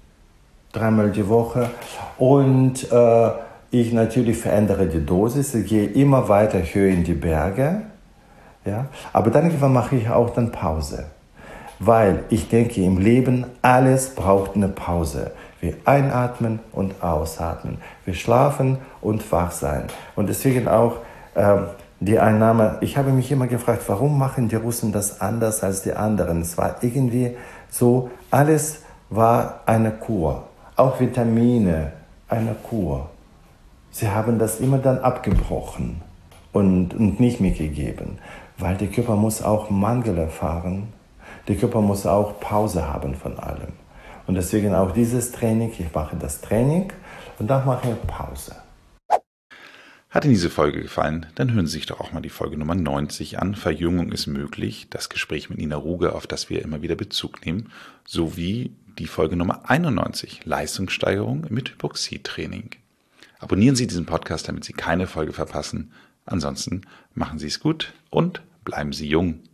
und ich natürlich verändere die Dosis, ich gehe immer weiter höher in die Berge, ja? Aber dann irgendwann mache ich auch dann Pause, weil ich denke, im Leben alles braucht eine Pause. Wir einatmen und ausatmen, wir schlafen und wach sein und deswegen auch die Einnahme, ich habe mich immer gefragt, warum machen die Russen das anders als die anderen? Es war irgendwie so, alles war eine Kur, auch Vitamine, eine Kur. Sie haben das immer dann abgebrochen und nicht mehr gegeben, weil der Körper muss auch Mangel erfahren, der Körper muss auch Pause haben von allem. Und deswegen auch dieses Training, ich mache das Training und dann mache ich Pause. Hat Ihnen diese Folge gefallen? Dann hören Sie sich doch auch mal die Folge Nummer 90 an. Verjüngung ist möglich. Das Gespräch mit Nina Ruge, auf das wir immer wieder Bezug nehmen. Sowie die Folge Nummer 91, Leistungssteigerung mit Hypoxietraining. Abonnieren Sie diesen Podcast, damit Sie keine Folge verpassen. Ansonsten machen Sie es gut und bleiben Sie jung.